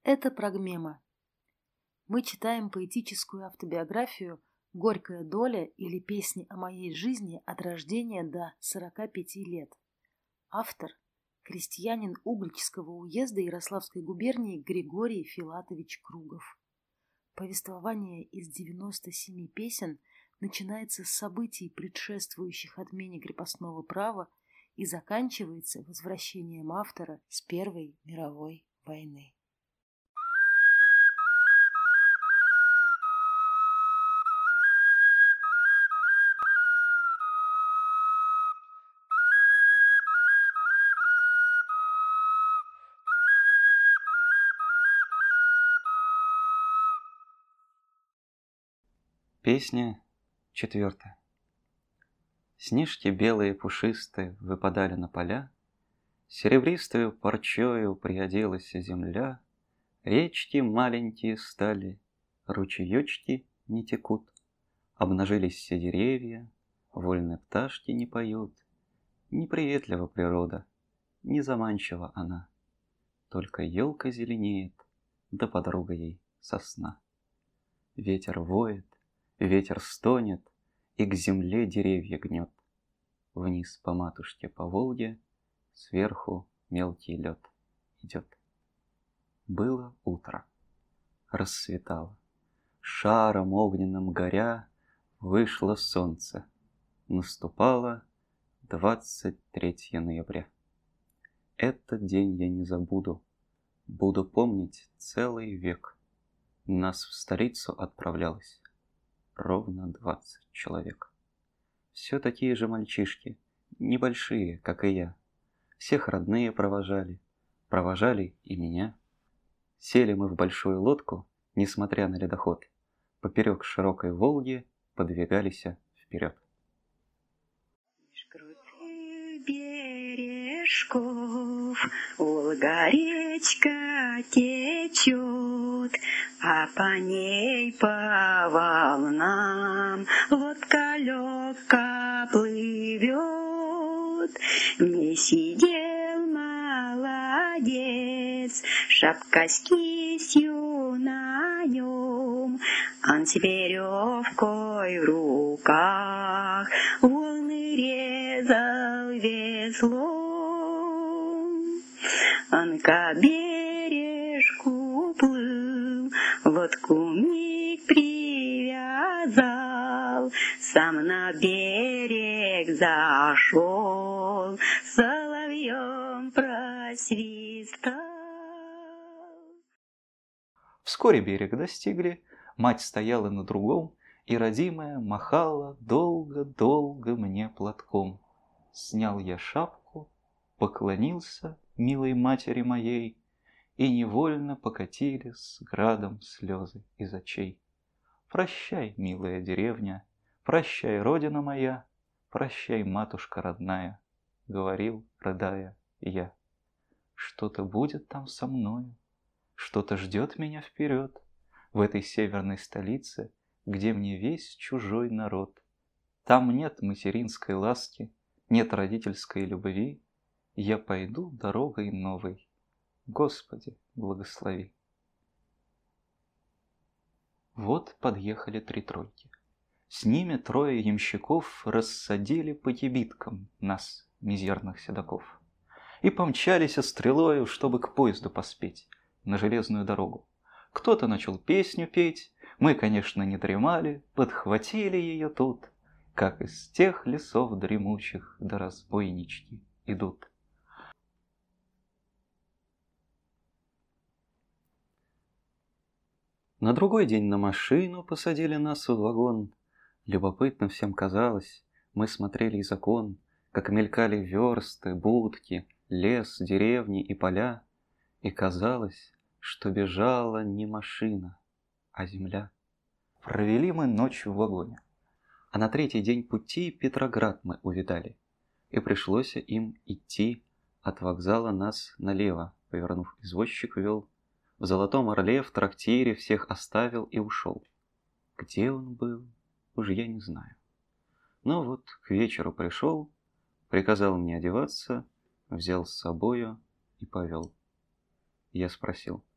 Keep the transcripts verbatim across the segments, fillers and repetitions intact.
Это Прогмема. Мы читаем поэтическую автобиографию «Горькая доля» или песни о моей жизни от рождения до сорока пяти лет. Автор – крестьянин Угличского уезда Ярославской губернии Григорий Филатович Кругов. Повествование из девяноста семи песен начинается с событий, предшествующих отмене крепостного права, и заканчивается возвращением автора с Первой мировой войны. Песня четвертая. Снежки белые пушистые выпадали на поля, серебристою парчою приоделась земля, речки маленькие стали, ручеечки не текут, обнажились все деревья, вольные пташки не поют. Неприветлива природа, не заманчива она, только елка зеленеет, да подруга ей сосна. Ветер воет, ветер стонет, и к земле деревья гнет. Вниз по матушке по Волге, сверху мелкий лед идет. Было утро, рассветало, шаром огненным горя, вышло солнце. Наступало двадцать третьего ноября. Этот день я не забуду, буду помнить целый век. Нас в столицу отправлялось ровно двадцать человек. Все такие же мальчишки, небольшие, как и я. Всех родные провожали, провожали и меня. Сели мы в большую лодку, несмотря на ледоход. Поперек широкой Волги подвигались вперед. Бережков Волга-речка течет, а по ней по волнам лодка легко плывет. Не сидел молодец, шапка с кистью на нем, он с веревкой в руках волны резал веслом. Он к бережку плыл, лодку миг привязал, сам на берег зашел, соловьем просвистал. Вскоре берег достигли, мать стояла на другом, и родимая махала долго-долго мне платком. Снял я шапку, поклонился милой матери моей, и невольно покатились градом слезы из очей. Прощай, милая деревня, прощай, родина моя, прощай, матушка родная, говорил, рыдая, я. Что-то будет там со мною, что-то ждет меня вперед, в этой северной столице, где мне весь чужой народ. Там нет материнской ласки, нет родительской любви. Я пойду дорогой новой. Господи, благослови. Вот подъехали три тройки. С ними трое ямщиков рассадили по кибиткам нас, мизерных седаков, и помчались стрелою, чтобы к поезду поспеть на железную дорогу. Кто-то начал песню петь, мы, конечно, не дремали, подхватили ее тут, как из тех лесов дремучих до разбойнички идут. На другой день на машину посадили нас в вагон. Любопытно всем казалось, мы смотрели из окон, как мелькали версты, будки, лес, деревни и поля, и казалось, что бежала не машина, а земля. Провели мы ночь в вагоне, а на третий день пути Петроград мы увидали, и пришлось им идти от вокзала нас налево, повернув, извозчик вел. В Золотом Орле в трактире всех оставил и ушел. Где он был, уж я не знаю. Но вот к вечеру пришел, приказал мне одеваться, взял с собою и повел. Я спросил: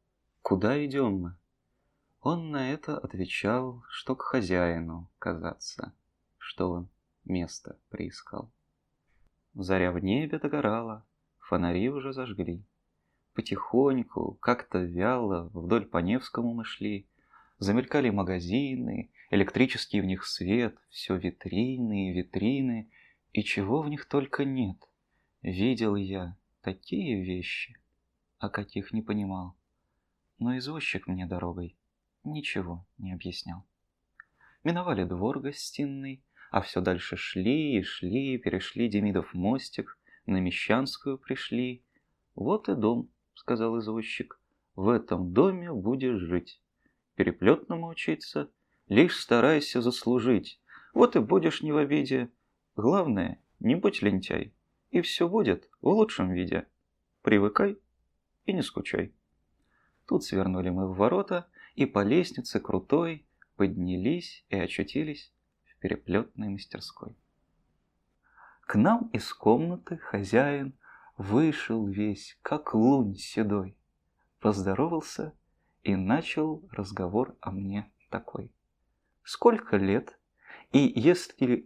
куда идем мы? Он на это отвечал, что к хозяину казаться, что он место приискал. Заря в небе догорала, фонари уже зажгли. Потихоньку, как-то вяло, вдоль по Невскому мы шли. Замелькали магазины, электрический в них свет, все витрины и витрины, и чего в них только нет. Видел я такие вещи, о каких не понимал. Но извозчик мне дорогой ничего не объяснял. Миновали двор гостиный, а все дальше шли и шли, перешли Демидов мостик, на Мещанскую пришли. Вот и дом, сказал извозчик, в этом доме будешь жить. Переплетному учиться, лишь старайся заслужить. Вот и будешь не в обиде. Главное, не будь лентяй, и все будет в лучшем виде. Привыкай и не скучай. Тут свернули мы в ворота, и по лестнице крутой поднялись и очутились в переплетной мастерской. К нам из комнаты хозяин вышел весь, как лунь седой, поздоровался и начал разговор о мне такой. Сколько лет, и если...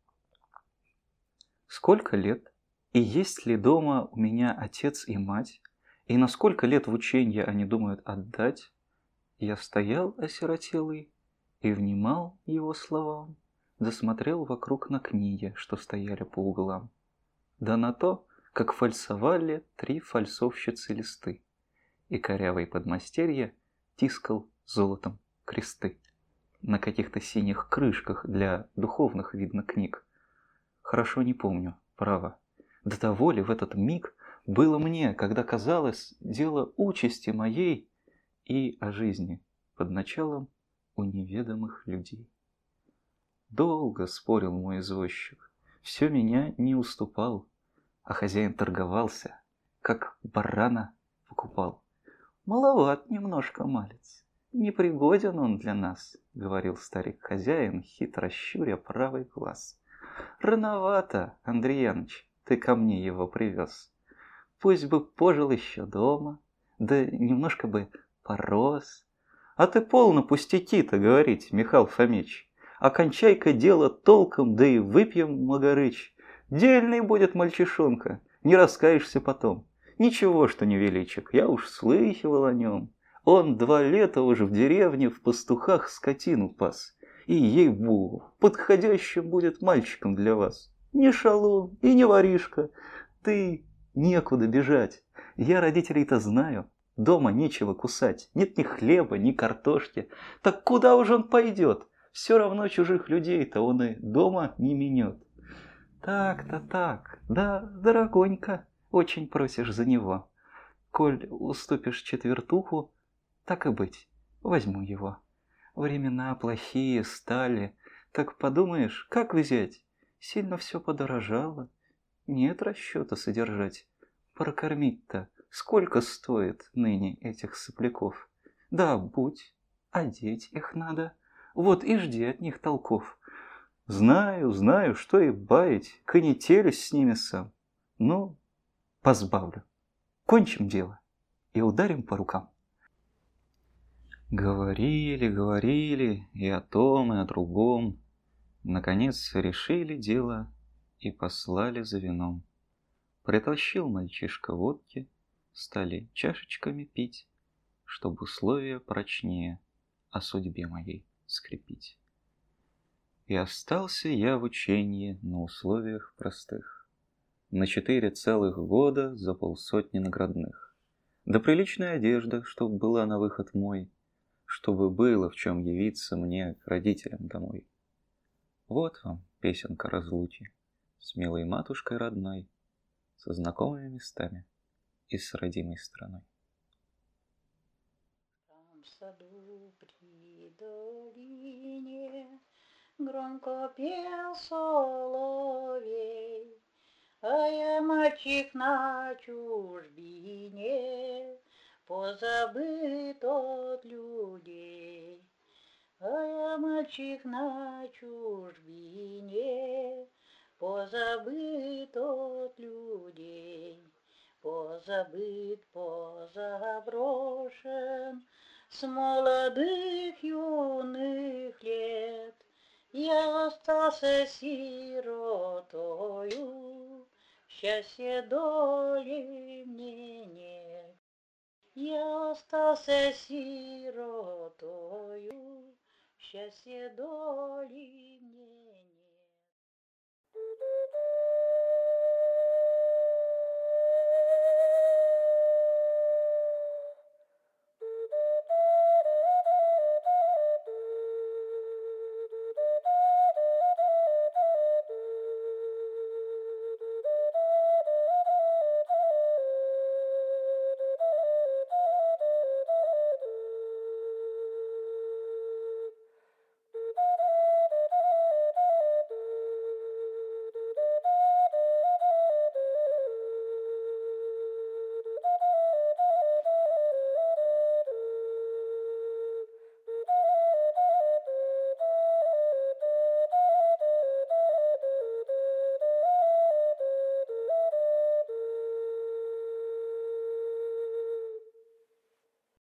Сколько лет, и есть ли дома у меня отец и мать, и на сколько лет в ученье они думают отдать? Я стоял осиротелый и внимал его словам, досмотрел вокруг на книги, что стояли по углам. Да на то, как фальсовали три фальсовщицы листы, и корявый подмастерье тискал золотом кресты на каких-то синих крышках для духовных, видно, книг. Хорошо не помню, право. До того ли в этот миг было мне, когда казалось дело участи моей и о жизни под началом у неведомых людей. Долго спорил мой извозчик, все меня не уступал, а хозяин торговался, как барана покупал. Маловат немножко малец, непригоден он для нас, говорил старик-хозяин, хитро щуря правый глаз. Рановато, Андрей Яныч, ты ко мне его привез. Пусть бы пожил еще дома, да немножко бы порос. А ты полно пустяки-то говорить, Михаил Фомич. Окончай-ка дело толком, да и выпьем, Магарыч. Дельный будет мальчишонка, не раскаешься потом. Ничего, что не величек, я уж слыхивал о нем. Он два лета уже в деревне в пастухах скотину пас. И, ей-богу, подходящим будет мальчиком для вас. Не шалун и не воришка. Ты некуда бежать. Я родителей-то знаю. Дома нечего кусать. Нет ни хлеба, ни картошки. Так куда уж он пойдет? Все равно чужих людей-то он и дома не минет. Так-то так. Да, дорогонько, очень просишь за него. Коль уступишь четвертуху, так и быть, возьму его. Времена плохие стали. Так подумаешь, как взять? Сильно все подорожало. Нет расчета содержать. Прокормить-то сколько стоит ныне этих сопляков? Да, будь, одеть их надо. Вот и жди от них толков. Знаю, знаю, что и баять, конетелюсь с ними сам. Ну, позбавлю. Кончим дело и ударим по рукам. Говорили, говорили и о том, и о другом. Наконец решили дело и послали за вином. Притащил мальчишка водки, стали чашечками пить, чтоб условия прочнее о судьбе моей скрепить. И остался я в ученье на условиях простых, на четыре целых года за полсотни наградных. Да приличная одежда, чтоб была на выход мой, чтобы было в чем явиться мне к родителям домой. Вот вам песенка разлуки с милой матушкой родной, со знакомыми местами и с родимой страной. Там в саду при долине громко пел соловей, а я мальчик на чужбине, позабыт от людей. А я мальчик на чужбине, позабыт от людей. позабыт, позаброшен, с молодых юных лет я остался сиротою, счастья доли мне нет. Я остался сиротою, счастья доли мне